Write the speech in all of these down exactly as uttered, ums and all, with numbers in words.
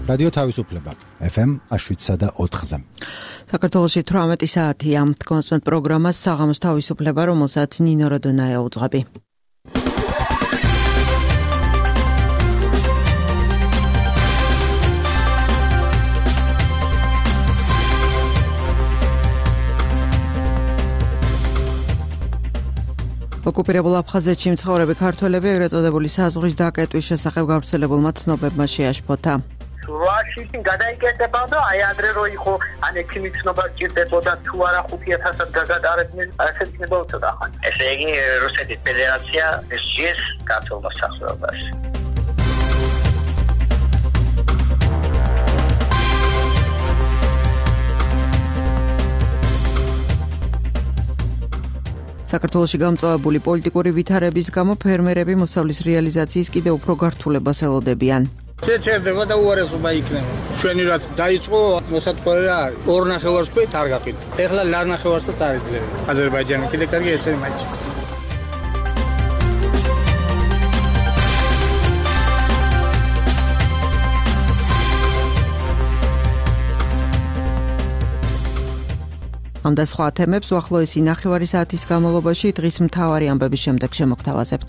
რადიო თავისუფლება ეფ ემ შვიდსა და ოთხზე. საქართველოში თვრამეტი საათია. კონსმეთ პროგრამას საღამოს თავისუფლება, რომელსაც ნინო როდონაია უძღვები. ოკუპირებულ აფხაზეთში მცხოვრები ქართველები ეგრეთ წოდებული საზღვრის დაკეტვის შესახებ გავრცელებულმა ცნობებმა შეაშფოთა. რაშიც გადაიკეთებოდა აი ადრე რო იყო ან ექიმი ცნობა სჭირდებოდა თუ არა ხუთი ათასად გაგატარებდნენ ასე იქნება უცოტა ხანი. ესე იგი რუსეთის ფედერაცია სჯის ქართულ მოსახლეობას. საქართველოში გამწვავებული პოლიტიკური ვითარების გამო ფერმერები მოსავლის რეალიზაციის კიდევ უფრო გართულებას ელოდებიან. შეჩერდება და უარესობა იქნება. ჩვენი რა დაიწყო მოსათხოვე რა არის. ორ ნახევარს თქვით არ გაყიდთ. ეხლა ლარ ნახევარსაც არ იძლევა. აზერბაიჯანი კიდე კარგი ეცე მაჩი. ამ და სხვა თემებს უახლოესი ნახევარი საათის განმავლობაში დღის მთავარი ამბების შემდეგ შემოგთავაზებთ.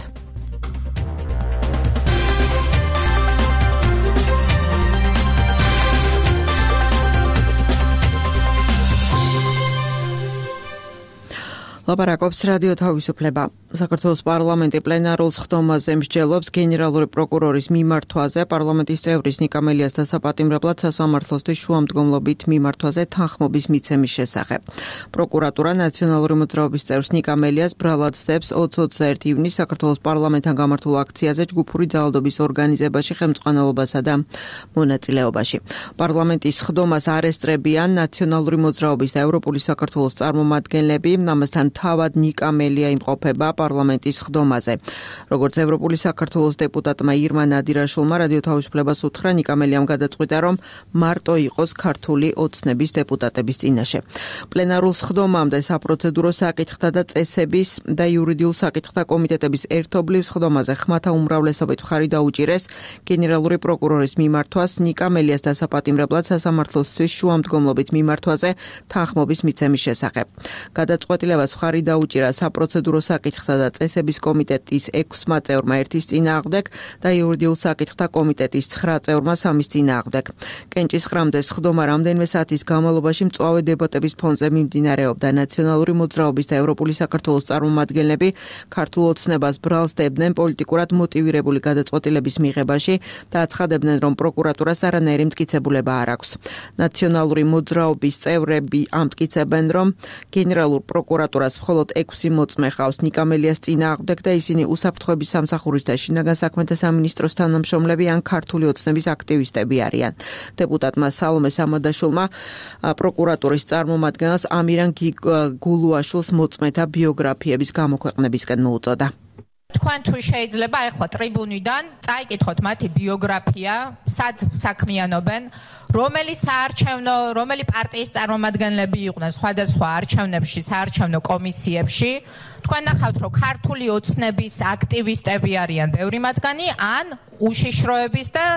ლაპარაკობს რადიო თავისუფლება. საქართველოს პარლამენტი პლენარულ სხდომაზე მსჯელობს გენერალური პროკურორის მიმართვაზე. პარლამენტის წევრის ნიკა მელიას დასაპატიმრებლად სასამართლოსთვის შუამდგომლობით მიმართვაზე თანხმობის მიცემის შესახებ. პროკურატურა ნაციონალური მოძრაობის წევრს ნიკა მელიას ბრალად სდებს ოცდაერთი ივნისს საქართველოს პარლამენტთან გამართულ აქციაზე ჯგუფური ძალადობის ორგანიზებაში, ხელმძღვანელობასა და მონაწილეობაში. პარლამენტის სხდომას არესტრებიან ნაციონალური მოძრაობის და ევროპული საქართველოს წარმომადგენლები. ამასთან თავად ნიკა მელია იმყოფება პარლამენტის სხდომაზე. როგორც ევროპული საქართველოს დეპუტატმა ირმა ნადირაშვილმა რადიო თავისუფლებას უთხრა, ნიკა მელიამ გადაწყვიტა, რომ მარტო იყოს ქართული ოცნების დეპუტატების წინაშე. პლენარულ სხდომამდე საპროცედურო საკითხთა და წესების და იურიდიულ საკითხთა კომიტეტების ერთობლივ სხდომაზე ხმათა უმრავლესობით მხარი დაუჭირეს გენერალური პროკურორის მიმართვას ნიკა მელიას დასაპატიმრებლად სასამართლოსთვის შუამდგომლობით მიმართვაზე თანხმობის მიცემის შესახებ. გადაწყვეტილებას მხარი დაუჭირა საპროცედურო საკითხთა და წესების კომიტეტის ექვსმა წევრმა ერთის წინააღმდეგ და იურიდიულ საკითხთა კომიტეტის ცხრა წევრმა სამის წინააღმდეგ. კენჭისყრამდე სხდომა რამდენიმე საათის განმავლობაში მწვავე დებატების ფონზე მიმდინარეობდა. ნაციონალური მოძრაობის და ევროპული საქართველოს წარმომადგენლები ქართულ ოცნებას ბრალს დებდნენ პოლიტიკურად მოტივირებული გადაწყვეტილების მიღებაში და აცხადებდნენ, რომ პროკურატურას არანაირი მტკიცებულება არ აქვს. ნაციონალური მოძრაობის წევრები ამტკიცებენ, რომ გენერალურ პროკურატურას მხოლოდ ექვსი მოწმე ხავს ნიკა მელიას წინააღმდეგ და ისინი უსაფრთხოების სამსახურის და შინაგან საქმეთა სამინისტროს თანამშრომლები ან ქართული ოცნების აქტივისტები არიან. დეპუტატმა სალომე სამადაშვილმა პროკურატურის წარმომადგენელს ამირან გულუაშვილს მოწმეთა ბიოგრაფიების გამოქვეყნებისკენ მოუწოდა. თქვენ თუ შეიძლება ახლა ტრიბუნიდან წაიკითხოთ მათი ბიოგრაფია, სად საქმიანობენ, რომელი საარჩევნო, რომელი პარტიის წარმომადგენლები იყვნენ სხვადასხვა არჩევნებში, საარჩევნო კომისიებში. თქვენ ნახავთ, რომ ქართული ოცნების აქტივისტები არიან ბევრი მათგანი, ან უშიშროების და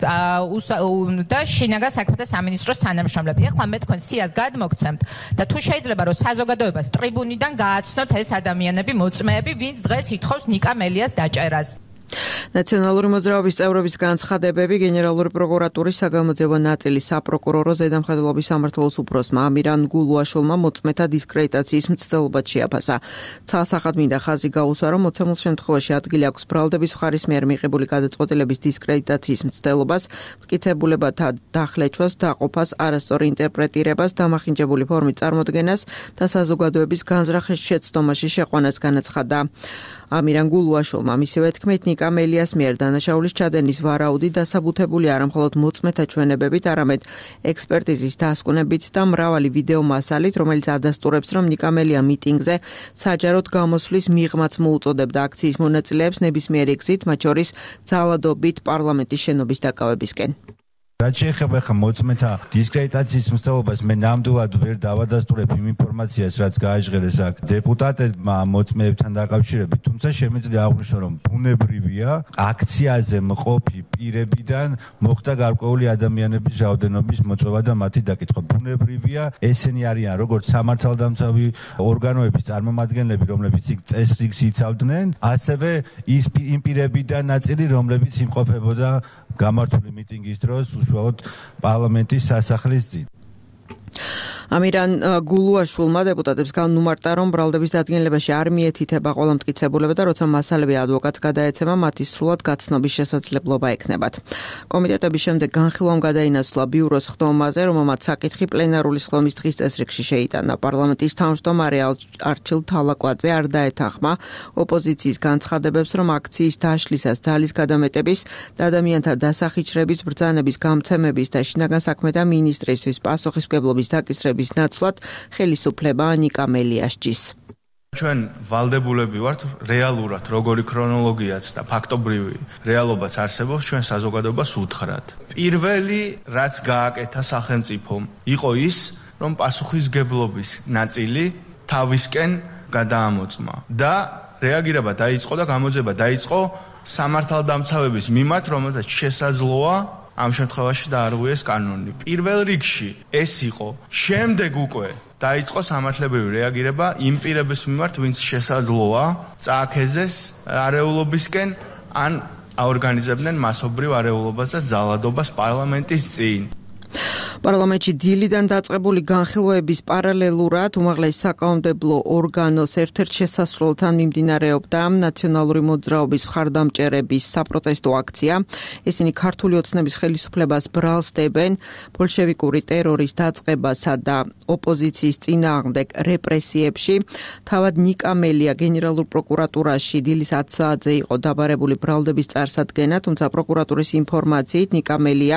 და შინაგან საქმეთა სამინისტროს თანამშრომლები. ახლა მე თქვენ სიას გადმოგცემთ და თუ შეიძლება რომ საზოგადოებას ტრიბუნიდან გააცნოთ ეს ადამიანები, მოწმეები, ვინც დღეს ითხოვს ნიკა მელიას დაჭერას. ნაციონალური მოძრაობის წევრების განცხადებები გენერალური პროკურატურის საგამოძიებო ნაწილის საპროკურორო ზედამხედველობის სამმართველოს უფროსმა ამირან გულუაშვილმა მოწმეთა დისკრედიტაციის მცდელობად შეაფასა. ცალსახად მინდა ხაზი გაუსვა, რომ მოცემულ შემთხვევაში ადგილი აქვს ბრალდების მხარის მიერ მიღებული გადაწყვეტილების დისკრედიტაციის მცდელობას, მტკიცებულებათა დახლეჩვას, დაყოფას, არასწორი ინტერპრეტირებას, დამახინჯებული ფორმით წარმოდგენას და საზოგადოების განზრახის შეცდომაში შეყვანას განაცხადა. ამირან გულუაშვილმა მისივე თქმით, ნიკა მელიას მიერ დანაშაულის ჩადენის ვარაუდი დასაბუთებული არა მხოლოდ მოწმეთა ჩვენებებით, არამედ ექსპერტიზის დასკვნებით და მრავალი ვიდეო მასალით, რომელიც ადასტურებს, რომ ნიკა მელია მიტინგზე საჯაროდ გამოსვლის მიღმაც მოუწოდებდა აქციის მონაწილეებს ნებისმიერი გზით, მათ შორის ძალადობით პარლამენტის შენობის დაკავებისკენ. რაც შეეხება ხა მოწმეთა დისკრედიტაციის მცდელობას, მე ნამდვილად ვერ დავადასტურებ იმ ინფორმაციას, რაც გააჟღერეს აქ დეპუტატებმა მოწმეებთან დაკავშირებით, თუმცა შემიძლია აღვნიშნო, რომ ბუნებრივია აქციაზე მყოფი პირებიდან მოხდა გარკვეული ადამიანების რაოდენობის მოწვევა და მათი დაკითხვა. ბუნებრივია, ესენი არიან როგორც სამართალდამცავი ორგანოების წარმომადგენლები, რომლებიც იქ წესრიგს იცავდნენ, ასევე ის იმ პირებიდან ნაწილი, რომლებიც იმყოფებოდა გამართული მიტინგის დროს უშუალოდ პარლამენტის სასახლის წინ. ამირან გულუაშვილმა დეპუტატებს განუმარტა, რომ ბრალდების დადგენილებაში არ მიეთითება ყველა მტკიცებულება და როცა მასალები ადვოკატს გადაეცემა, მათი სრულად გაცნობის შესაძლებლობა ექნებათ. კომიტეტების შემდეგ განხილვამ გადაინაცვლა ბიუროს ხდომაზე, რომელმაც საკითხი პლენარული სხდომის დღის წესრიგში შეიტანა. პარლამენტის თავმჯდომარე არჩილ თალაკვაძე არ დაეთანხმა ოპოზიციის განცხადებებს, რომ აქციის დაშლისას, ძალის გადამეტების და ადამიანთა დასახიჩრების, ბრძანების გამცემების და შინაგან საქმეთა მინისტრისთვის პასუხისმგებლობის დაკისრების ნაცვლად ხელისუფლება ნიკა მელიაშჯის. ჩვენ ვალდებულები ვართ რეალურად როგორი ქრონოლოგიაც და ფაქტობრივი რეალობაც არსებობს ჩვენ საზოგადოებას უთხრათ. პირველი რაც გააკეთა სახელმწიფომ იყო ის, რომ პასუხისმგებლობის ნაწილი თავისკენ გადაამოწმა და რეაგირება დაიწყო და გამოძება დაიწყო სამართალდამცავების მიმართ, რომელთაც შესაძლოა ამ შემთხვევაში დაარღვიეს კანონი. პირველ რიგში ეს იყო. შემდეგ უკვე დაიწყო სამართლებრივი რეაგირება იმ პირების მიმართ, ვინც შესაძლოა წააქეზეს არეულობისკენ ან აორგანიზებდნენ მასობრივ არეულობას და ძალადობას პარლამენტის წინ. პარლამენტში დილიდან დაწყებული განხილვების პარალელურად უმაღლესი საკანონმდებლო ორგანოს ერთ-ერთ შესასრულთან მიმდინარეობდა ნაციონალური მოძრაობის მხარდამჭერების საპროტესტო აქცია. ისინი ქართული ოცნების ხელისუფლებას ბრალს დებენ ბოლშევიკური ტერორის დაწყებასა და ოპოზიციის წინააღმდეგ რეპრესიებში. თავად ნიკა მელია გენერალურ პროკურატურაში დილის ათ საათზე იყო დაბარებული ბრალდების წარსადგენად, თუმცა პროკურატურის ინფორმაციით ნიკა მელია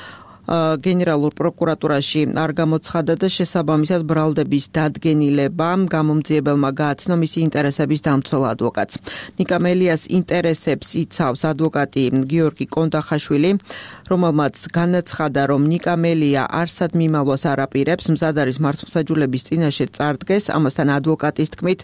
გენერალურ პროკურატურაში არ გამოცხადა და შესაბამისად ბრალდების დადგენილება გამომძიებელმა გააცნო მისი ინტერესების დამცველ ადვოკატს. ნიკა მელიას ინტერესებს იცავს ადვოკატი გიორგი კონდახაშვილი, რომელმაც განაცხადა, რომ ნიკა მელია არსად მიმალვას არ აპირებს, მზად არის მართლმსაჯულების წინაშე წარდგეს. ამასთან ადვოკატის თქმით,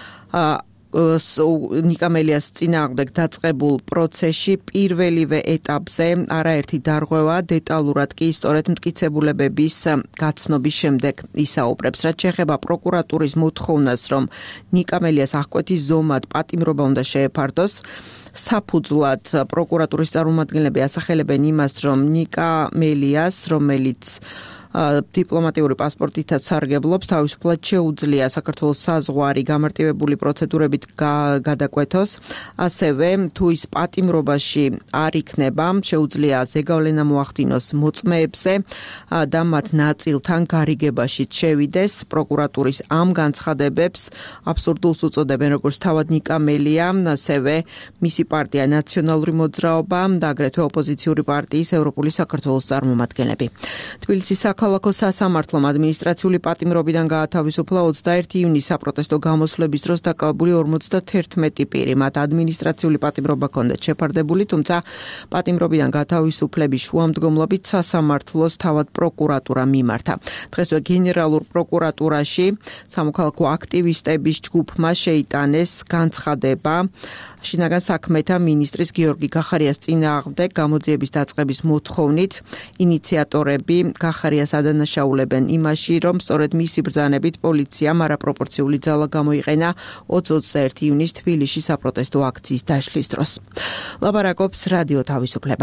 ნიკა მელიას წინააღმდეგ დაწყებულ პროცესში პირველივე ეტაპზე არაერთი დარღვევა დეტალურად კი სწორედ მტკიცებულებების გაცნობის შემდეგ ისაუბრებს. რაც შეეხება პროკურატურის მოთხოვნას, რომ ნიკა მელიას აღკვეთის ზომად პატიმრობა უნდა შეეფარდოს, საფუძვლად პროკურატურის წარმომადგენლები ასახელებენ იმას, რომ ნიკა მელიას, რომელიც დიპლომატიური პასპორტითაც სარგებლობს, თავისუფლად შეუძლია საქართველოს საზღვარი გამარტივებული პროცედურებით გადაკვეთოს. ასევე თუ ის პატიმრობაში არ იქნება, შეუძლია ზეგავლენა მოახდინოს მოწმეებზე და მათ ნაწილთან გარიგებაშიც შევიდეს. პროკურატურის ამ განცხადებებს აბსურდულს უწოდებენ როგორც თავად ნიკა მელია, ასევე მისი პარტია ნაციონალური მოძრაობა და აგრეთვე ოპოზიციური პარტიის ევროპული საქართველოს წარმომადგენლები. თბილისის ქალაქო სასამართლომ ადმინისტრაციული პატიმრობიდან გაათავისუფლა ოცდაერთი ივნის საპროტესტო გამოსვლების დროს დაკავებული ორმოცდათერთმეტი პირი. მათ ადმინისტრაციული პატიმრობა ჰქონდათ შეფარდებული, თუმცა პატიმრობიდან გათავისუფლების შუამდგომლობით სასამართლოს თავად პროკურატურა მიმართა. დღესვე გენერალურ პროკურატურაში სამოქალაქო აქტივისტების ჯგუფმა შეიტანეს განცხადება შინაგან საქმეთა მინისტრის გიორგი გახარიას წინააღმდეგ გამოძიების დაწყების მოთხოვნით. ინიციატორები გახარიას ადანაშაულებენ იმაში, რომ სწორედ მისი ბრძანებით პოლიციამ არაპროპორციული ძალა გამოიყენა ოცდაერთი ივნის თბილისში საპროტესტო აქციის დაშლის დროს. ლაპარაკობს რადიო თავისუფლება.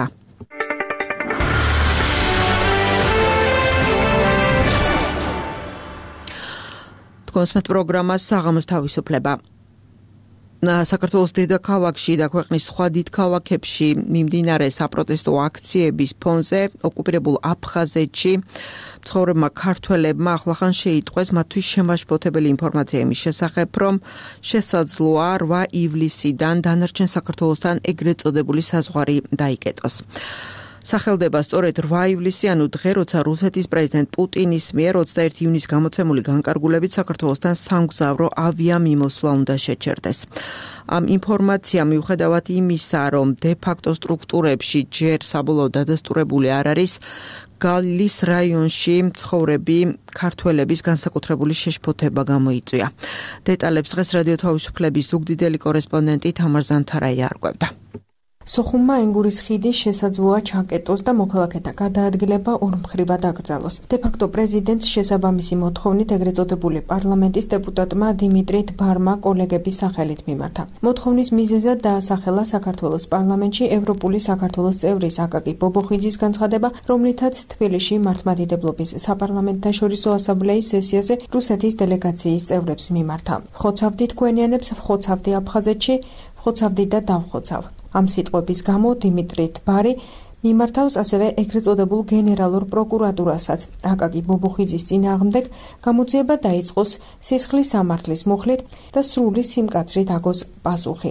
თქვენს პროგრამას საღამოს თავისუფლება. საქართველოს დედაქალაქში და ქვეყნის სხვა დიდ ქალაქებში მიმდინარე საპროტესტო აქციების ფონზე ოკუპირებულ აფხაზეთში მცხოვრებმა ქართველებმა ახლახან შეიტყვეს მათთვის შემაშფოთებელი ინფორმაცია იმის შესახებ, რომ შესაძლოა რვა ივლისიდან დანარჩენ საქართველოსთან ეგრეთ წოდებული საზღვარი დაიკეტოს. სახელდება სწორედ რვა ივლისიანუ დღე, როცა რუსეთის პრეზიდენტ პუტინის მიერ ოცდაერთი ივნის გამოცემული განკარგულებით საქართველოსთან სამგზავრო ავიამიმოსვლა უნდა შეჩერდეს. ამ ინფორმაციამ მიუხედავად იმისა, რომ დე-ფაქტო სტრუქტურებში ჯერ საბოლოო დადასტურებული არ არის, გალის რაიონში მცხოვრები ქართველების განსაკუთრებული შეშფოთება გამოიწვია. დეტალებს დღეს რადიო თავისუფლების ზუგდიდელი კორესპონდენტი თამარ ზანთარაია არკვევდა. სოხუმმა ენგურის ხიდის შესაძლოა ჩაკეტოს და მოქალაქეთა გადაადგილება ორმხრივად აკრძალოს. დე-ფაქტო პრეზიდენტს შესაბამისი მოთხოვნით ეგრეთ წოდებული პარლამენტის დეპუტატმა დიმიტრი დბარმა კოლეგების სახელით მიმართა. მოთხოვნის მიზეზად დაასახელა საქართველოს პარლამენტში ევროპული საქართველოს წევრის აკაკი ბობოხიძის განცხადება, რომლითაც თბილისში მართლმადიდებლობის საპარლამენტთაშორისო ასამბლეის სესიაზე რუსეთის დელეგაციის წევრებს მიმართა. ხოცავდი თქვენიანებს, ხოცავდი აფხაზეთში, ხოცავდი და დავხოცავ. ამ სიტყვების გამო დიმიტრი დბარი მიმართავს ასევე ეგრეთ წოდებულ გენერალურ პროკურატურასაც. აკაკი ბობოხიძის წინააღმდეგ გამოძიება დაიწყოს სისხლის სამართლის მუხლით და სრული სიმკაცრით აგოს პასუხი.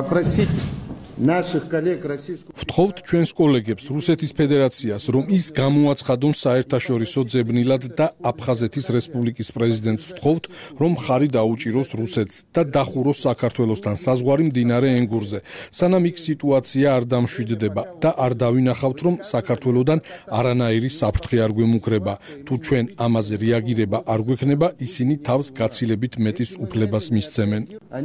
ვთხოვთ ჩვენს კოლეგებს რუსეთის ფედერაციას, რომ ის გამოაცხადონ საერთაშორისო ძებნილად და აფხაზეთის რესპუბლიკის პრეზიდენტს ვთხოვთ, რომ ხარი დაუჭიროს რუსეთს და დახუროს საქართველოსთან საზღვარი მდინარე ენგურზე, სანამ იქ სიტუაცია არ დამშვიდდება და არ დავინახავთ, რომ საქართველოსთან არანაირი საფრთხე არ გვემუქრება. თუ ჩვენ ამაზე რეაგირება არ გვექნება, ისინი თავს გაცილებით მეტის უფლებას მისცემენ.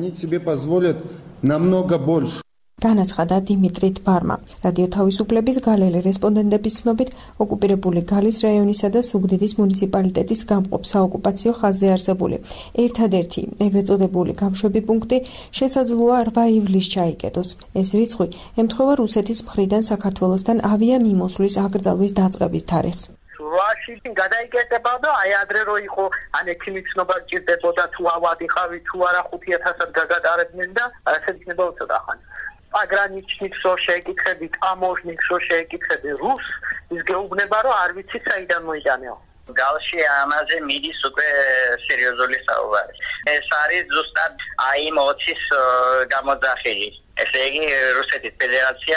განაცხადა დიმიტრი დბარმა. რადიო თავისუფლების გალელი რესპონდენტების ცნობით, ოკუპირებული გალის რაიონისა და ზუგდიდის მუნიციპალიტეტის გამყოფ საოკუპაციო ხაზზე არსებული ერთადერთი ეგრეთ წოდებული გამშვები პუნქტი შესაძლოა რვა ივლისს ჩაიკეტოს. ეს რიცხვი ემთხვევა რუსეთის მხრიდან საქართველოსთან ავიამიმოსვლის აკრძალვის დაწყების თარიღს. რვაში გადაიკეტება და აი ადრე რო იყო ან ექიმის ცნობა გჭირდებოდა თუ ავადიხავი თუ არა ხუთ ათასად გაგატარებდნენ და ასე იქნება უცოტა ხანი. Пограничник რო შეეკითხები, таможник რო შეეკითხები რუს, ის გეუბნება რომ არ ვიცი საიდან მოიტანეო. Galში ამაზე მიდის უკვე სერიოზული საუბარი. ეს არის ზუსტად აი მოცის გამოძახილი. ესე იგი რუსეთის ფედერაცია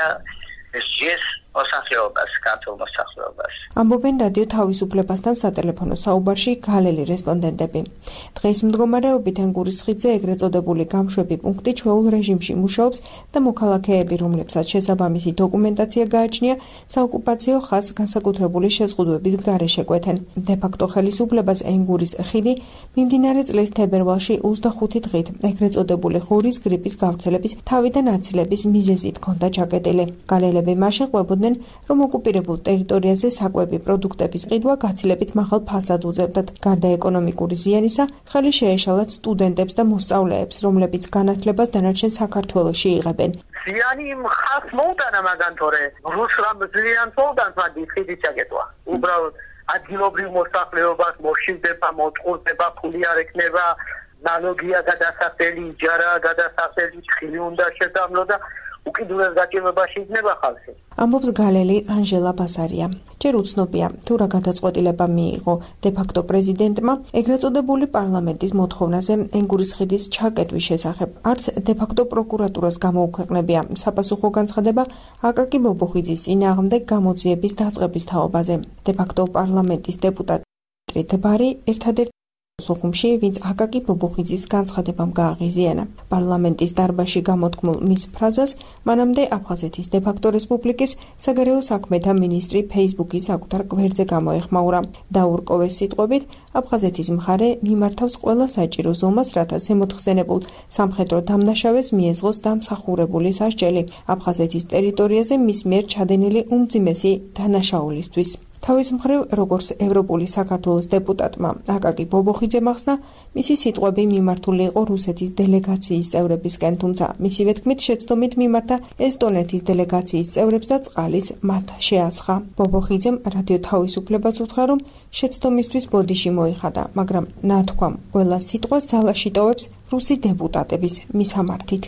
ეს მოსახლეობას, ქართულ მოსახლეობას. ამბობენ რადიო თავისუფლებასთან სატელეფონო საუბარში გალელი რესპონდენტები. დღეს მდგომარეობით ენგურის ხიდზე ეგრეთ წოდებული გამშვები პუნქტი ჩვეულ რეჟიმში მუშაობს და მოქალაქეები, რომლებსაც შესაბამისი დოკუმენტაცია გააჩნია, საოკუპაციო ხაზს განსაკუთრებული შეზღუდვების გარეშე კვეთენ. დე-ფაქტო ხელისუფლებას ენგურის ხიდი მიმდინარე წლის თებერვალში ოცდახუთი დღით ეგრეთ წოდებული ღურის გრიპის გავრცელების თავიდან აცილების მიზეზით ჰქონდა ჩაკეტილი. გალელები მაშინ ყვებოდნენ, რომ ოკუპირებულ ტერიტორიაზე საკვები პროდუქტების ყიდვა გაცილებით მაღალ ფასად უძებდათ. გარდა ეკონომიკური ზიანისა, ხელი შეეშალათ სტუდენტებს და მოსწავლეებს, რომლებიც განათლებას დანარჩენ საქართველოში იღებენ. ზიანი ხალხს მოუტანა მაგან თორე რუსლამ ზიანს მოუტანს მაგის ხიდის ჩაკეტვა. უბრალოდ ადგილობრივ მოსახლეობას მოშივდება, მოწყურდება, ფული არ ექნება, ნალოგია გადასახდელი, იჯარა გადასახდელი, თხილი უნდა შეთამლო და უკიდურეს გაჭირვებაში იქნება ხალხი. ამბობს გალელი ანჟელა ბასარია. ჯერ უცნობია, თუ რა გადაწყვეტილება მიიღო დე-ფაქტო პრეზიდენტმა ეგრეთ წოდებული პარლამენტის მოთხოვნაზე ენგურის ხიდის ჩაკეტვის შესახებ. არც დე-ფაქტო პროკურატურას გამოუქვეყნებია საპასუხო განცხადება აკაკი ბობოხიძის წინააღმდეგ გამოძიების დაწყების თაობაზე. დე-ფაქტო პარლამენტის დეპუტატი დბარი ერთადერთი სოხუმში, ვინც აკაკი ბობოხიძის განცხადებამ გააღიზიანა. პარლამენტის დარბაზში გამოთქმულ მის ფრაზას მანამდე აფხაზეთის დე-ფაქტო რესპუბლიკის საგარეო საქმეთა მინისტრი ფეისბუქის საკუთარ გვერდზე გამოეხმაურა. დაურყოვეს სიტყვებით, აფხაზეთის მხარე მიმართავს ყველა საჭირო ზომას, რათა ზემოთხსენებულ სამხედრო დამნაშავეს მიეძღოს დამსახურებული სასჯელი აფხაზეთის ტერიტორიაზე მის მიერ ჩადენილი უმძიმესი დანაშაულისთვის. თავის მხრივ, როგორც ევროპული საქართველოს დეპუტატმა აკაკი ბობოხიძემ ახსნა, მისი სიტყვები მიმართული იყო რუსეთის დელეგაციის წევრებისკენ, თუმცა მისივე თქმით შეცდომით მიმართა ესტონეთის დელეგაციის წევრებს და წყალიც მათ შეასხა. ბობოხიძემ რადიო თავისუფლებას უთხრა, რომ შეცდომისთვის ბოდიში მოიხადა, მაგრამ ნათქვამ ყველა სიტყვას ძალაში ტოვებს რუსი დეპუტატების მისამართით.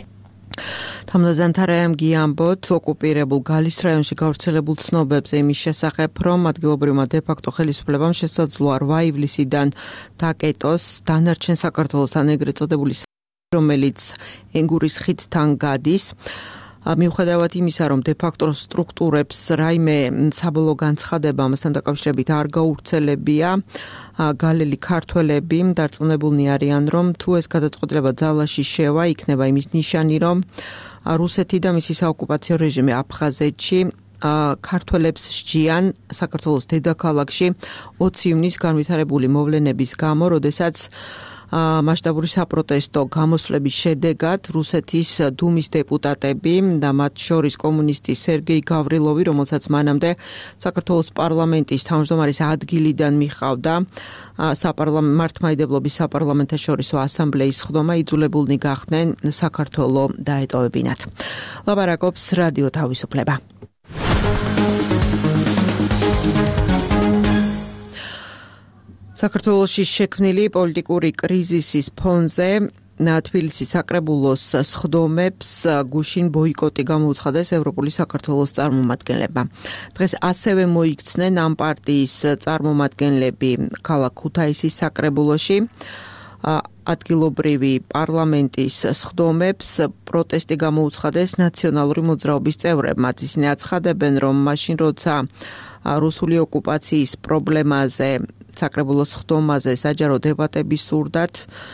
თამარ ზანთარაიამ გიამბოთ ოკუპირებულ გალის რაიონში გავრცელებულ ცნობებზე იმის შესახებ, რომ ადგილობრივმა დე-ფაქტო ხელისუფლებამ შესაძლოა რვა ივლისიდან დაკეტოს დანარჩენ საქართველოსთან ეგრეთ წოდებული, რომელიც ენგურის ხიდთან გადის. მიუხედავად იმისა, რომ დე-ფაქტო სტრუქტურებს რაიმე საბოლოო განცხადება ამასთან დაკავშირებით არ გაურცელებია, გალელი ქართველები დარწმუნებულნი არიან, რომ თუ ეს გადაწყვეტილება ძალაში შევა, იქნება იმის ნიშანი, რომ რუსეთი და მისი საოკუპაციო რეჟიმი აფხაზეთში ქართველებს სჯიან საქართველოს დედაქალაქში ოცი ივნისს განვითარებული მოვლენების გამო, როდესაც მასშტაბური საპროტესტო გამოსვლების შედეგად რუსეთის დუმის დეპუტატები და მათ შორის კომუნისტი სერგეი გავრილოვი, რომელსაც მანამდე საქართველოს პარლამენტის თავმჯდომარის ადგილიდან მიყავდა მართლმადიდებლობის საპარლამენტაშორისო ასამბლეის ხდომა, იძულებულნი გახდნენ საქართველოს დაეტოვებინათ. ლაპარაკობს რადიო თავისუფლება. საქართველოში შექმნილი პოლიტიკური კრიზისის ფონზე თბილისის საკრებულოს სხდომებს გუშინ ბოიკოტი გამოუცხადეს ევროპული საქართველოს წარმომადგენლებმა. დღეს ასევე მოიქცნენ ამ პარტიის წარმომადგენლები ქალაქ ქუთაისის საკრებულოში. ადგილობრივი პარლამენტის სხდომებს პროტესტი გამოუცხადეს ნაციონალური მოძრაობის წევრებმა. ისინი აცხადებენ, რომ მაშინ როცა რუსული ოკუპაციის პრობლემაზე საკრებულოს სხდომაზე საჯარო დებატები სურდათ,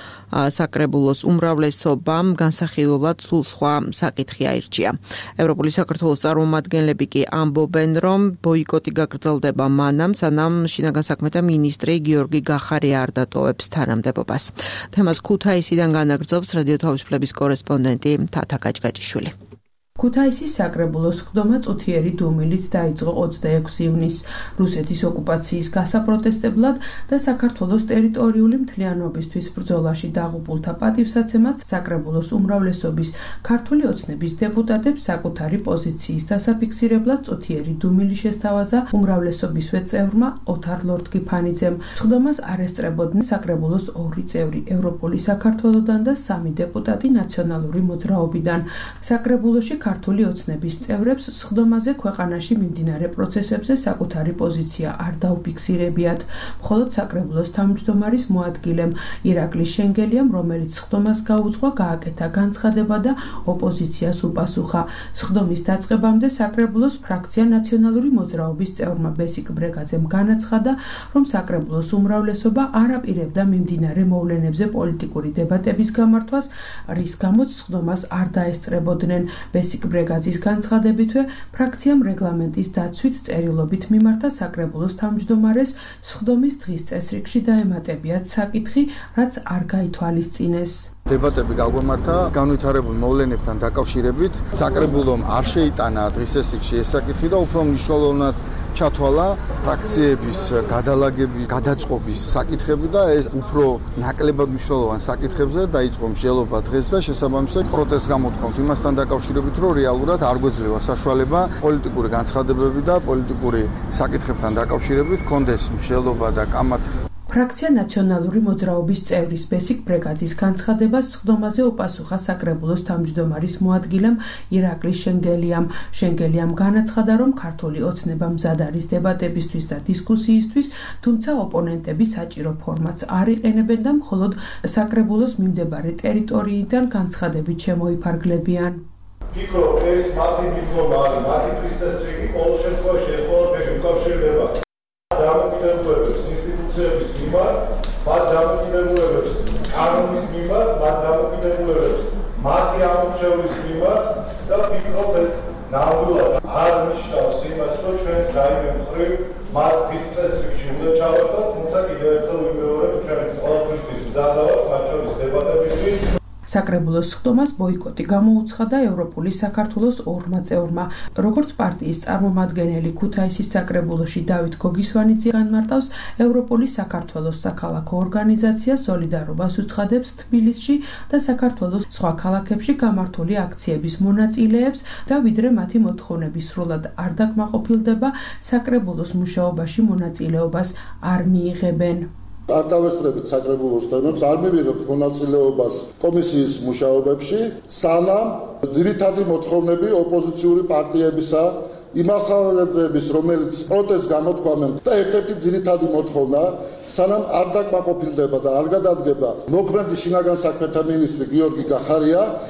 საკრებულოს უმრავლესობამ განსახილულად სულ სხვა საკითხი აირჩია. ევროპული საქართველოს წარმომადგენლები კი ამბობენ, რომ ბოიკოტი გაგრძელდება მანამ, სანამ შინაგან საქმეთა მინისტრი გიორგი გახარია არ დატოვებს თანამდებობას. თემას ქუთაისიდან განაგრძობს რადიო თავისუფლების კორესპონდენტი თათა გაჭგაჭიშვილი. ქუთაისის საკრებულოს სხდომა წუთიერი დუმილით დაიწყო ოცდაექვსი ივნისს რუსეთის ოკუპაციის გასაპროტესტებლად და საქართველოს ტერიტორიული მთლიანობისთვის ბრძოლაში დაღუპულთა პატივსაცემად საკრებულოს უმრავლესობის ქართული ოცნების დეპუტატებს საკუთარი პოზიციის დასაფიქსირებლად წუთიერი დუმილი შესთავაზა უმრავლესობისვე წევრმა ოთარ ლორთქიფანიძემ. სხდომას არ ესწრებოდნენ საკრებულოს ორი წევრი ევროპული საქართველოდან და სამი დეპუტატი ნაციონალური მოძრაობიდან. საკრებულოში ქართული ოცნების წევრებს სხდომაზე ქვეყანაში მიმდინარე პროცესებზე საკუთარი პოზიცია არ დაუფიქსირებიათ. მხოლოდ საკრებულოს თავმჯდომარის მოადგილემ ირაკლი შენგელიამ, რომელიც სხდომას გაუძღვა, გააკეთა განცხადება და ოპოზიციას უპასუხა. სხდომის დაწყებამდე საკრებულოს ფრაქცია ნაციონალური მოძრაობის წევრმა ბესიკ ბრეგაძემ განაცხადა, რომ საკრებულოს უმრავლესობა არ აპირებდა მიმდინარე მოვლენებზე პოლიტიკური დებატების გამართვას, რის გამოც სხდომას არ დაესწრებოდნენ. ბესიკ ბრეგაძის განცხადებითვე ფრაქციამ რეგლამენტის დაცვით წერილობით მიმართა საკრებულოს თავმჯდომარეს სხდომის დღის წესრიგში დაემატებიათ საკითხი, რაც არ გაითვალისწინეს. დებატები გაგვემართა განვითარებულ მოვლენებთან დაკავშირებით. საკრებულომ არ შეიტანა დღის წესრიგში ეს საკითხი და უფრო მნიშვნელოვნად ჩათვალა ფრაქციების გადალაგების, გადაწყობის საკითხები და ეს უფრო ნაკლებად მნიშვნელოვან საკითხებზე დაიწყო მსჯელობა დღეს და შესაბამისად პროტესტს გამოთქვამთ იმასთან დაკავშირებით, რომ რეალურად არ გვეძლევა საშუალება პოლიტიკური განცხადებები და პოლიტიკური საკითხებთან დაკავშირებით კონდეს მსჯელობა და კამათი. ფრაქცია ნაციონალური მოძრაობის წევრის ბესიკ ბრეგაძის განცხადებას სხდომაზე უპასუხა საკრებულოს თავმჯდომარის მოადგილემ ირაკლი შენგელიამ. შენგელიამ განაცხადა, რომ ქართული ოცნება მზად არის დებატებისთვის და დისკუსიისთვის, თუმცა ოპონენტები საჭირო ფორმატს არ იყენებენ და მხოლოდ საკრებულოს მიმდებარე ტერიტორიიდან განცხადებით შემოიფარგლებიან. ფიქრობ, ეს მათი მიღობა არის, მათი პრინციპი ყოველ შემთხვევაში ერთმანეთს უკავშირდება. დამოკიდებულებას ინსტიტუციების მიმართ, მათ დამოკიდებულებას კანონის მიმართ, მათ დამოკიდებულებას მათი ამორჩევლის მიმართ და ფიქრობ ეს ნამდვილად არ ნიშნავს იმას, რომ ჩვენს რაიმე მხრივ მათ ის წესრიგში უნდა ჩავარდოთ, თუმცა კიდევ ერთხელ ვიმეორებ, ჩვენ ყველაფრისთვის მზად ვართ, მათ შორის დებატებისთვის. საკრებულოს სხდომას ბოიკოტი გამოუცხადა ევროპული საქართველოს ორმა წევრმა. როგორც პარტიის წარმომადგენელი ქუთაისის საკრებულოში დავით გოგისვანიძე განმარტავს, ევროპული საქართველოს საქალაქო ორგანიზაცია სოლიდარობას უცხადებს თბილისში და საქართველოს სხვა ქალაქებში გამართული აქციების მონაწილეებს და ვიდრე მათი მოთხოვნები სრულად არ დაკმაყოფილდება, საკრებულოს მუშაობაში მონაწილეობას არ მიიღებენ. არ დავესწრებით საკრებულოს თემებს, არ მივიღებთ მონაწილეობას კომისიის მუშაობებში, სანამ ძირითადი მოთხოვნები ოპოზიციური პარტიებისა, იმ ახალგაზრდების, რომელიც პროტესტს გამოთქვამენ და ერთ-ერთი ძირითადი მოთხოვნა, სანამ არ დაკმაყოფილდება და არ გადადგება მოქმედი შინაგან საქმეთა მინისტრი გიორგი გახარია.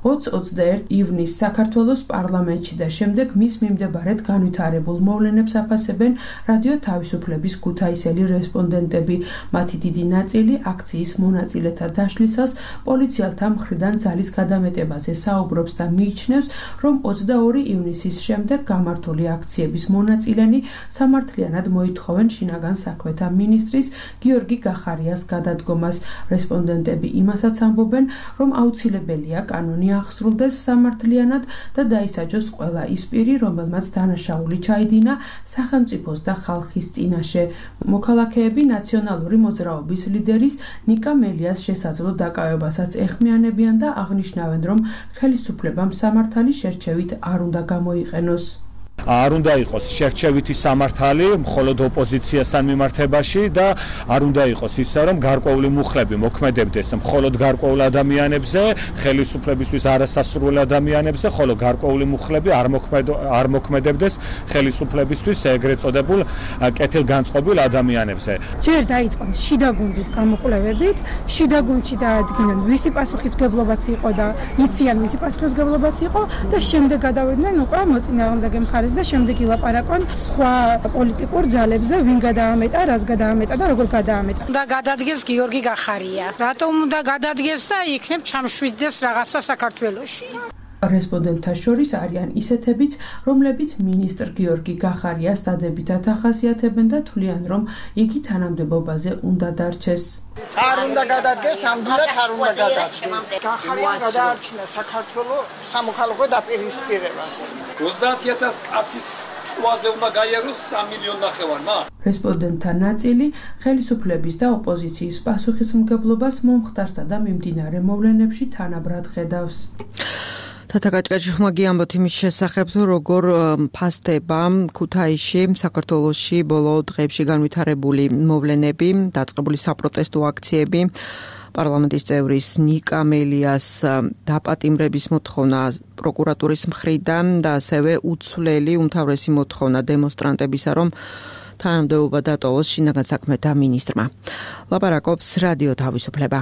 ოცი ოცდაერთი ივნისს საქართველოს პარლამენტში და შემდეგ მის მიმდებარედ განვითარებულ მოვლენებს აფასებენ რადიო თავისუფლების ქუთაისელი რესპონდენტები. მათი დიდი ნაწილი აქციის მონაწილეთა დაშლისას პოლიციელთა მხრიდან ძალის გადამეტებაზე საუბრობს და მიიჩნევს, რომ ოცდაორი ივნისის შემდეგ გამართული აქციების მონაწილენი სამართლიანად მოითხოვენ შინაგან საქმეთა მინისტრის გიორგი გახარიას გადადგომას. რესპონდენტები იმასაც ამბობენ, რომ აუცილებელია კანონი აღსრულდეს სამართლიანად და დაისაჯოს ყველა ის პირი, რომელმაც დანაშაული ჩაიდინა სახელმწიფოს და ხალხის წინაშე. მოქალაქეები ნაციონალური მოძრაობის ლიდერის ნიკა მელიას შესაძლო დაკავებასაც ეხმიანებიან და აღნიშნავენ, რომ ხელისუფლებამ სამართალი შერჩევით არ უნდა გამოიყენოს. არ უნდა იყოს შერჩევითი სამართალი მხოლოდ ოპოზიციასთან მიმართებაში და არ უნდა იყოს ისე, რომ გარკვეული მუხლები მოქმედებდეს მხოლოდ გარკვეულ ადამიანებზე, ხელისუფლებისთვის არასასრულ ადამიანებზე, ხოლო გარკვეული მუხლები არ არ მოქმედებდეს ხელისუფლებისთვის ეგრეთ წოდებულ კეთილგანწყობილ ადამიანებზე. ჯერ დაიწყონ შიდა გუნდით გამოკვლევებით, შიდა გუნდში დაადგინონ ვისი პასუხისმგებლობაც იყო და იციან ვისი პასუხისმგებლობაც იყო და შემდეგ გადავიდნენ უკვე მოწინააღმდეგე მხარეს და შემდეგ ილაპარაკონ სხვა პოლიტიკურ ძალებზე, ვინ გადაამეტა, რას გადაამეტა და როგორ გადაამეტა. და გადადგეს გიორგი გახარია. რატომ უნდა გადადგეს და იქნებ ჩამშვიდდეს რაღაცა საქართველოში. რესპონდენტთა შორის არიან ისეთებიც, რომლებიც მინისტრ გიორგი გახარიას დადებითად ახასიათებენ და თვლიან, რომ იგი თანამდებობაზე უნდა დარჩეს. არ უნდა გადადგეს, ნამდვილად არ უნდა გადადგეს. გახარიამ გადაარჩინა საქართველოს სამოქალაქო დაპირისპირებას. ოცდაათი ათასი კაცის ჭკუაზე უნდა გაიაროს სამი მილიონი ნახევარმა. რესპონდენტთა ნაწილი ხელისუფლების და ოპოზიციის პასუხისმგებლობას მომხდარსა და მიმდინარე მოვლენებში თანაბრად ხედავს. თათაკაჭკაჭიშვილმა გიამბოთ იმის შესახებ, თუ როგორ ფასდება ქუთაისში, საქართველოში ბოლო დღეებში განვითარებული მოვლენები, დაწყებული საპროტესტო აქციები, პარლამენტის წევრის ნიკა მელიას დაპატიმრების მოთხოვნა პროკურატურის მხრიდან და ასევე უცვლელი უმთავრესი მოთხოვნა დემონსტრანტებისა, რომ თანამდებობა დატოვოს შინაგან საქმეთა მინისტრმა. ლაპარაკობს რადიო თავისუფლება.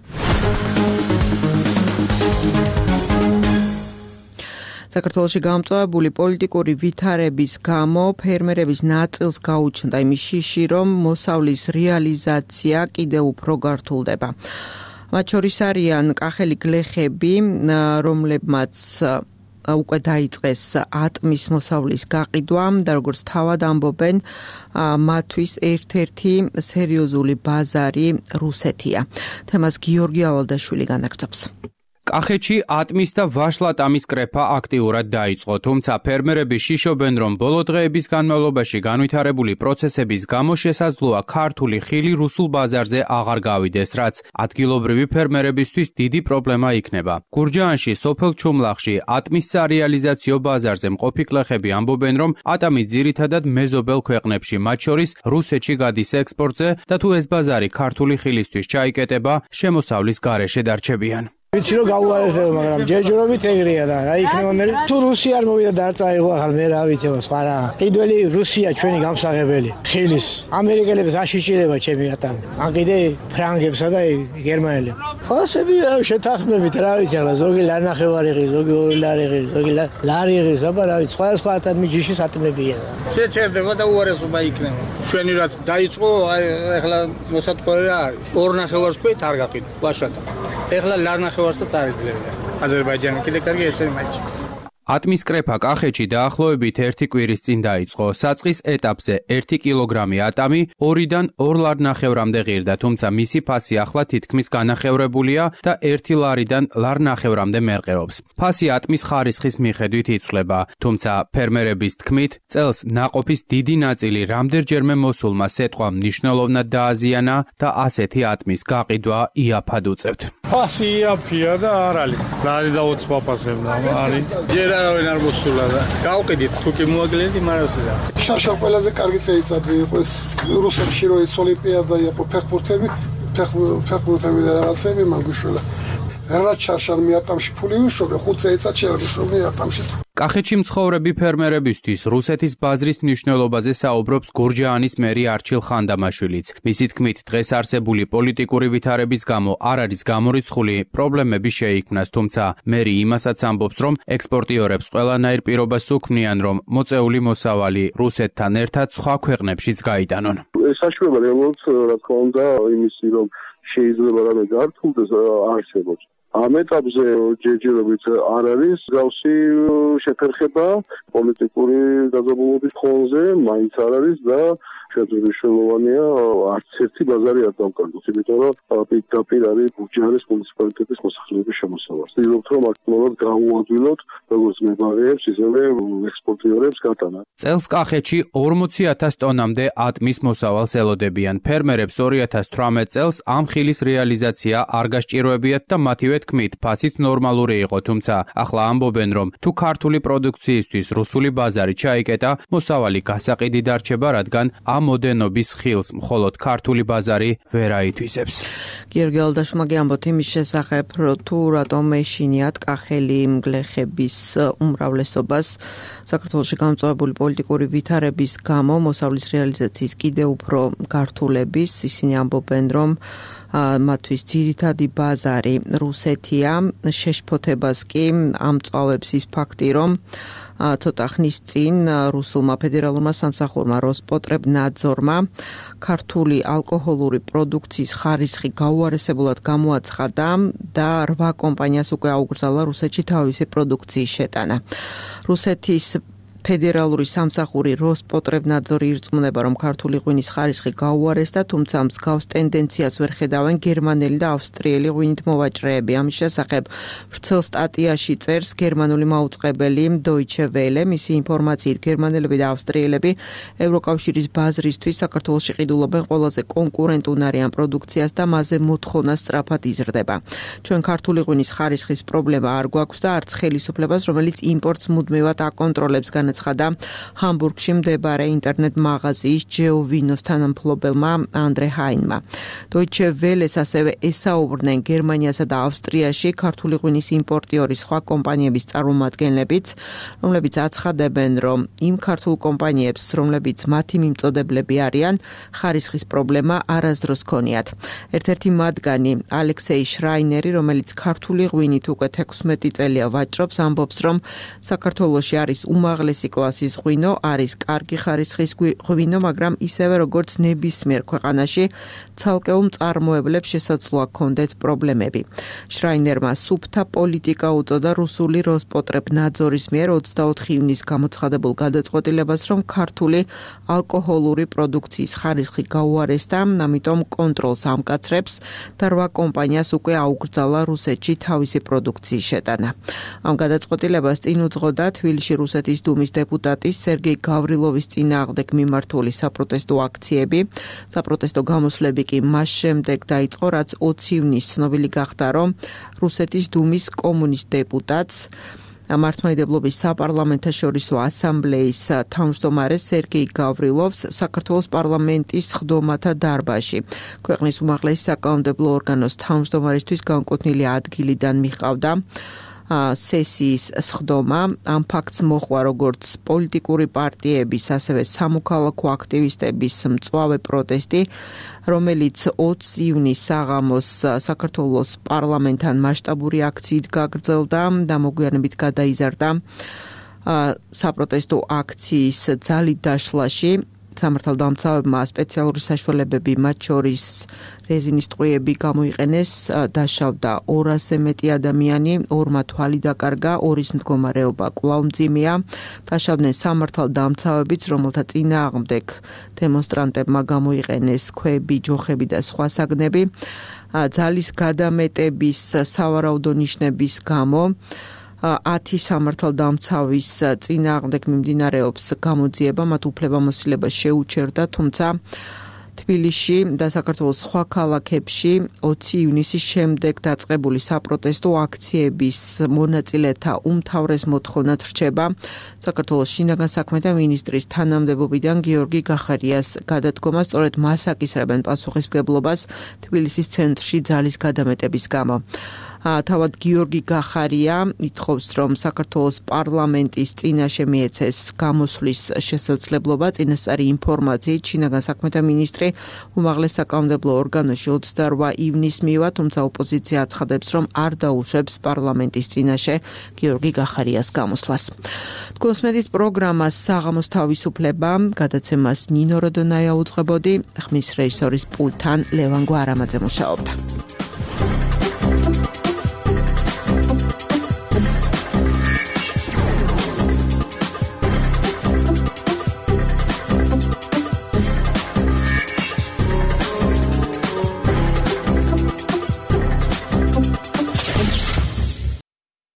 საქართველოში გამწვავებული პოლიტიკური ვითარების გამო ფერმერების ნაწილს გაუჩნდა იმის შიში, რომ მოსავლის რეალიზაცია კიდევ უფრო გართულდება. მათ შორის არიან კახელი გლეხები, რომლებმაც უკვე დაიწყეს ატმის მოსავლის გაყიდვა და როგორც თავად ამბობენ, მათთვის ერთ-ერთი სერიოზული ბაზარი რუსეთია. თემას გიორგი ალალდაშვილი განაგრძობს. კახეთში ატმის და ვაშლატამის კრეფა აქტიურად დაიწყო, თუმცა ფერმერები შიშობენ, რომ ბოლო დღეების განმავლობაში განვითარებული პროცესების გამო შესაძლოა ქართული ხილი რუსულ ბაზარზე აღარ გავიდეს, რაც ადგილობრივი ფერმერებისთვის დიდი პრობლემა იქნება. გურჯაანში, სოფელ ჩუმლახში ატმის სარეალიზაციო ბაზარზე მყოფი გლეხები ამბობენ, რომ ატამი ძირითადად მეზობელ ქვეყნებში, მათ შორის რუსეთში გადის ექსპორტზე და თუ ეს ბაზარი ქართული ხილისთვის ჩაიკეტება, შემოსავლის გარეშე დარჩებიან. ვიცი რომ გაუარესდება, მაგრამ ჯერჯერობით ეგრეა და რა იქნება მე თუ რუსი არ მოვიდა და არ წაიღო ახლა მე რა ვიცი სხვა რა ყიდველი რუსია ჩვენი გამსაღებელი ხილის ამერიკელებს აშიჭირება ჩემი ატამი ან კიდე ფრანგებსა და გერმანელებს ხოსები შეთანხმებით რა ვიცი ახლა ზოგი ლარნახევარი ღირს ზოგი ორი ლარი ღირს ზოგი ლარი ღირს აბა რა ვიცი სხვა სხვა ატამი ჯიშის ატმებია შეჩერდება და უარესობა იქნება ჩვენი რა დაიწყო ახლა მოსათხოვე რა არის ორ ნახევარს ქვით არ გაყიდო ვაშატა ახლა ლარნახევარსაც არ იძლევია. აზერბაიჯანი კიდე კარგი ეცემ მაჩი. ატმის კრეფა კახეთში დაახლოებით ერთი კვირის წინ დაიწყო. საწყის ეტაპზე ერთი კილოგრამი ატამი ორიდან ორ ლარნახევრამდე ღირდა, თუმცა მისი ფასი ახლა თითქმის განახევრებულია და ერთი ლარიდან ლარნახევრამდე მერყეობს. ფასი ატმის ხარისხის მიხედვით იცვლება, თუმცა ფერმერების თქმით, წელს ნაყოფის დიდი ნაწილი რამდენჯერმე მოსულმა სეტყვამ მნიშვნელოვნად დააზიანა და ასეთი ატმის გაყიდვა იაფად უწევთ. ფასი იაფია და არ არის. ლარი და ოცი პაპასებდა არის. ჯერ არავინ არ მოსულა და გავყიდით თუ კი მოაგლენდი მარასია. შაშა ყველაზე კარგი წეიწადი იყო ეს რუსეთში რო ეს ოლიმპიადა იყო ფეხბურთები, ფეხბურთები და რაღაცები მაგუშველა. რაც ჩარშარმი ატამში ფული ვიშოვე, ხუთ წელიწად შევიშოვე ატამში. კახეთში მცხოვრები ფერმერებისთვის რუსეთის ბაზრის მნიშვნელობაზე საუბრობს გურჯაანის მერი არჩილ ხანდამაშვილიც. მისი თქმით, დღეს არსებული პოლიტიკური ვითარების გამო არ არის გამორიცხული პრობლემები შეიქმნას, თუმცა მერი იმასაც ამბობს, რომ ექსპორტიორებს ყველანაირ პირობას უქმნიან, რომ მოწეული მოსავალი რუსეთთან ერთად სხვა ქვეყნებშიც გაიტანონ. ეს საშუალება რეალურად, რა თქმა უნდა, იმისი, რომ შეიძლება რამე გართულდეს არსებობს. ამ ეტაპზე ჯერჯერობით არ არის გავსი შეფერხება პოლიტიკური დაძაბულობის ფონზე, მაინც არ არის და შეძლებელოვანია არც ერთი ბაზარი არ დამკარგოს, იმიტომ რომ პირდაპირ არის გურჯაანის მუნიციპალიტეტის მოსახლეობის შემოსავალს. ვცდილობთ, რომ მაკსიმალურად გავუადვილოთ როგორც მებაღეებს, ისევე ექსპორტიორებს გატანა. წელს კახეთში ორმოცი ათას ტონამდე ატმის მოსავალს ელოდებიან. ფერმერებს ორი ათას თვრამეტ წელს ამ ხილის რეალიზაცია არ გასჭიროებიათ და მათივე თქმით, ფასით ნორმალური იყო, თუმცა ახლა ამბობენ, რომ თუ ქართული პროდუქციისთვის რუსული ბაზარი ჩაიკეტა, მოსავალი გასაყიდი დარჩება, რადგან ამ მოდენობის ხილს მხოლოდ ქართული ბაზარი ვერ აითვისებს. გიორგი ალდაშმაგი ამბობთ იმის შესახებ, რომ თუ რატომ ეშინიათ კახელი მგლეხების უმრავლესობას საქართველოში გამწვავებული პოლიტიკური ვითარების გამო მოსავლის რეალიზაციის კიდევ უფრო გართულების, ისინი ამბობენ, რომ მათთვის ძირითადი ბაზარი რუსეთია, შეშფოთებას კი ამწვავებს ის ფაქტი, რომ ცოტა ხნის წინ რუსულმა ფედერალურმა სამსახურმა როსპოტრებნაძორმა ქართული ალკოჰოლური პროდუქციის ხარისხი გაუარესებულად გამოაცხადა და რვა კომპანიას უკვე აუკრძალა რუსეთში თავისი პროდუქციის შეტანა. რუსეთის ფედერალური სამსახური როსპოტრებნაძორი ირწმუნება, რომ ქართული ღვინის ხარისხი გაუარესდა, თუმცა მსგავს ტენდენციას ვერ ხედავენ გერმანელი და ავსტრიელი ღვინით მოვაჭრეები. ამის შესახებ ვრცელ სტატიაში წერს გერმანული მაუწყებელი Deutsche Welle. მისი ინფორმაციით, გერმანელები და ავსტრიელები ევროკავშირის ბაზრისთვის საქართველოში ყიდულობენ ყველაზე კონკურენტუნარიან პროდუქციას და მასზე მოთხოვნა სწრაფად იზრდება. ჩვენ ქართული ღვინის ხარისხის პრობლემა არ გვაქვს და არც ხელისუფლებას, რომელიც იმპორტს მუდმივად აკონტროლებს, განაცხადა ჰამბურგში მდებარე ინტერნეტ მაღაზიის ჯეოვინოს თანამფლობელმა ანდრე ჰაინმა. Deutsche Welle-ს ასევე ესაუბრნენ გერმანიასა და ავსტრიაში ქართული ღვინის იმპორტიორის სხვა კომპანიების წარმომადგენლებიც, რომლებიც აცხადებენ, რომ იმ ქართულ კომპანიებს, რომლებიც მათი მიმწოდებლები არიან, ხარისხის პრობლემა არასდროს ჰქონიათ. ერთ-ერთი მათგანი, ალექსეი შრაინერი, რომელიც ქართული ღვინით უკვე თექვსმეტი წელია ვაჭრობს, ამბობს, რომ საქართველოში არის უმაღლესი კლასის ღვინო, არის კარგი ხარისხის ღვინო, მაგრამ ისევე როგორც ნებისმიერ ქვეყანაში ცალკეულ მწარმოებლებს შესაძლოა ჰქონდეთ პრობლემები. შრაინერმა სუფთა პოლიტიკა უწოდა რუსული როსპოტრებნაძორის მიერ ოცდაოთხი ივნისს გამოცხადებულ გადაწყვეტილებას, რომ ქართული ალკოჰოლური პროდუქციის ხარისხი გაუარესდა, ამიტომ კონტროლს ამკაცრებს და რვა კომპანიას უკვე აუკრძალა რუსეთში თავისი პროდუქციის შეტანა. ამ გადაწყვეტილებას წინ უძღოდა თბილისში რუსეთის დუმის დეპუტატის სერგეი გავრილოვის წინააღმდეგ მიმართული საპროტესტო აქციები. საპროტესტო გამოსვლები კი მას შემდეგ დაიწყო, რაც ოცი ივნისს ცნობილი გახდა, რომ რუსეთის დუმის კომუნისტ დეპუტატს მართლმადიდებლობის საპარლამენტაშორისო ასამბლეის თავმჯდომარე სერგეი გავრილოვს საქართველოს პარლამენტის სხდომათა დარბაზში ქვეყნის უმაღლესი საკანონმდებლო ორგანოს თავმჯდომარისთვის განკუთვნილი ადგილიდან მიჰყავდა სესიის სხდომა. ამ ფაქტს მოჰყვა როგორც პოლიტიკური პარტიების, ასევე სამოქალაქო აქტივისტების მწვავე პროტესტი, რომელიც ოცი ივნისს საღამოს საქართველოს პარლამენტთან მასშტაბური აქციით გაგრძელდა და მოგვიანებით გადაიზარდა საპროტესტო აქციის ძალით დაშლაში. სამართალდამცავებმა სპეციალური საშუალებები, მათ შორის რეზინის ტყვიები გამოიყენეს, დაშავდა ორასზე მეტი ადამიანი, ორმა თვალი დაკარგა, ორის მდგომარეობა კვლავ მძიმეა. დაშავდნენ სამართალდამცავებიც, რომელთა წინააღმდეგ დემონსტრანტებმა გამოიყენეს ქვები, ჯოხები და სხვა საგნები. ძალის გადამეტების სავარაუდო ნიშნების გამო ათი სამართალდამცავის წინააღმდეგ მიმდინარეობს გამოძიება, მათ უფლებამოსილება შეუჩერდა, თუმცა თბილისში და საქართველოს სხვა ქალაქებში ოცი ივნისის შემდეგ დაწყებული საპროტესტო აქციების მონაწილეთა უმთავრეს მოთხოვნად რჩება საქართველოს შინაგან საქმეთა მინისტრის თანამდებობიდან გიორგი გახარიას გადადგომა. სწორედ მას აკისრებენ პასუხისმგებლობას თბილისის ცენტრში ძალის გადამეტების გამო. თავად გიორგი გახარია ითხოვს, რომ საქართველოს პარლამენტის წინაშე მიეცეს გამოსვლის შესაძლებლობა. წინასწარი ინფორმაციით შინაგან საქმეთა მინისტრი უმაღლეს საკანონმდებლო ორგანოში ოცდაორმა ივნისს მივა, თუმცა ოპოზიცია აცხადებს, რომ არ დაუშვებს პარლამენტის წინაშე გიორგი გახარიას გამოსვლას. თქვენს მედით პროგრამას საღამოს თავისუფლება გადაცემას ნინო როდონაია უძღვებოდი, ხმის რეჟისორის პულტთან ლევან გვარამაძე მუშაობდა.